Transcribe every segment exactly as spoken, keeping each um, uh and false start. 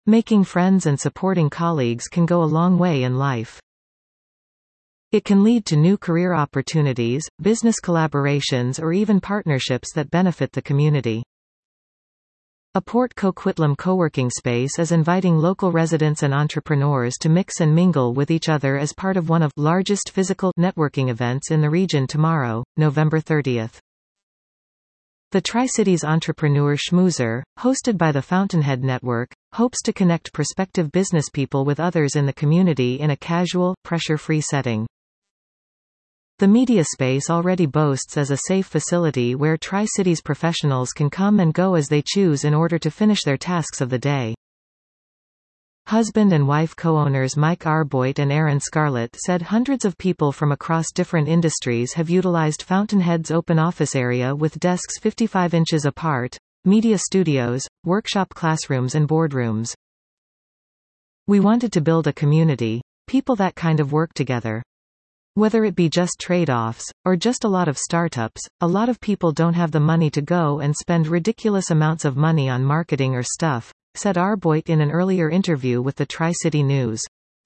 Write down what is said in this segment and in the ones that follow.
Making friends and supporting colleagues can go a long way in life. It can lead to new career opportunities, business collaborations or even partnerships that benefit the community. A Port Coquitlam co-working space is inviting local residents and entrepreneurs to mix and mingle with each other as part of one of the largest physical networking events in the region tomorrow, November thirtieth. The Tri-Cities Entrepreneur Schmoozer, hosted by the Fountainhead Network, hopes to connect prospective businesspeople with others in the community in a casual, pressure-free setting. The media space already boasts as a safe facility where Tri-Cities professionals can come and go as they choose in order to finish their tasks of the day. Husband and wife co-owners Mike Arboit and Aaron Scarlett said hundreds of people from across different industries have utilized Fountainhead's open office area with desks fifty-five inches apart, media studios, workshop classrooms and boardrooms. We wanted to build a community, people that kind of work together. Whether it be just trade-offs, or just a lot of startups, a lot of people don't have the money to go and spend ridiculous amounts of money on marketing or stuff, said Arboit in an earlier interview with the Tri-City News.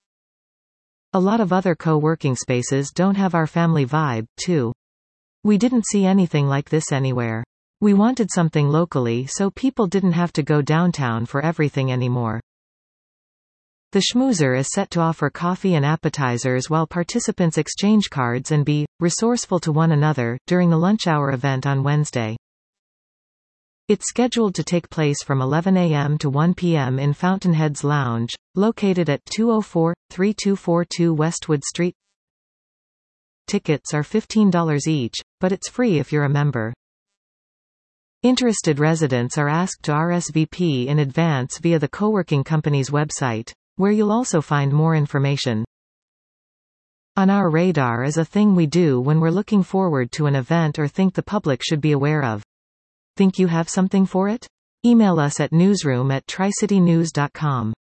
A lot of other co-working spaces don't have our family vibe, too. We didn't see anything like this anywhere. We wanted something locally so people didn't have to go downtown for everything anymore. The Schmoozer is set to offer coffee and appetizers while participants exchange cards and be resourceful to one another during the lunch hour event on Wednesday. It's scheduled to take place from eleven a m to one p m in Fountainhead's Lounge, located at two oh four, three two four two Westwood Street. Tickets are fifteen dollars each, but it's free if you're a member. Interested residents are asked to R S V P in advance via the co-working company's website, where you'll also find more information. On our radar is a thing we do when we're looking forward to an event or think the public should be aware of. Think you have something for it? Email us at newsroom at tricitynews dot com.